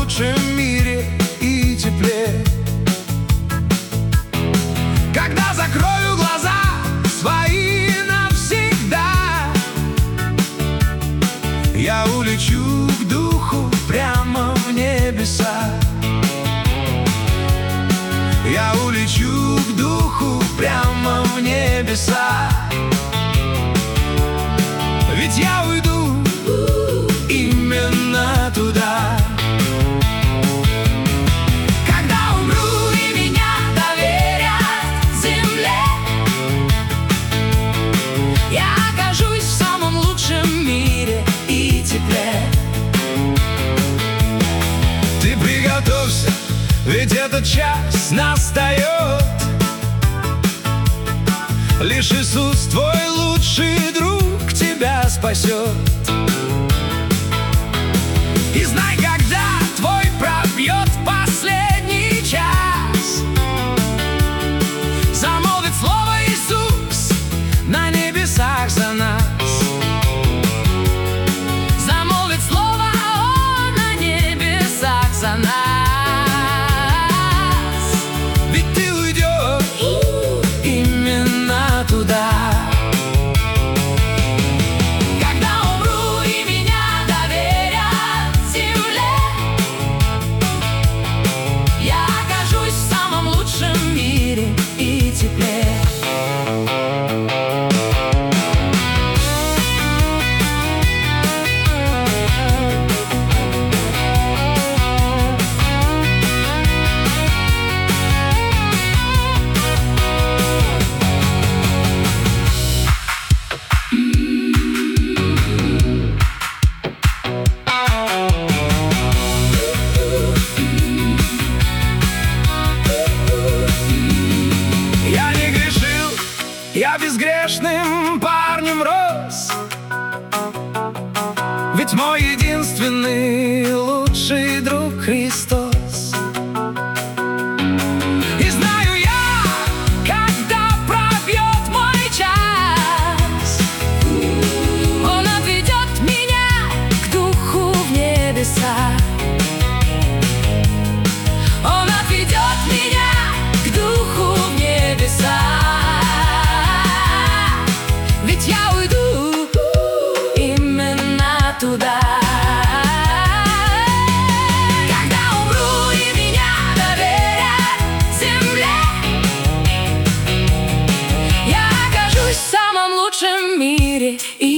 лучшем мире и тепле. Когда закрою глаза свои навсегда, я улечу к духу прямо в небеса. Я улечу к духу прямо в небеса. Ведь я уйду именно туда. Когда умру и меня доверят земле, я окажусь в самом лучшем мире и тепле. Ты приготовься, ведь этот час настает. Лишь Иисус, твой лучший друг, тебя спасет. И знай, когда твой пробьет последний час, замолвит слово Иисус на небесах за нас. Замолвит слово Он на небесах за нас. Ведь ты уйдешь именно туда. Я безгрешным парнем рос, ведь мой единственный лучший друг Христос. И знаю я, когда пробьет мой час, Он отведет меня к духу в небеса. Он отведет меня к духу в небеса. Я уйду именно туда. Когда умру и меня доверят земле, я окажусь в самом лучшем мире и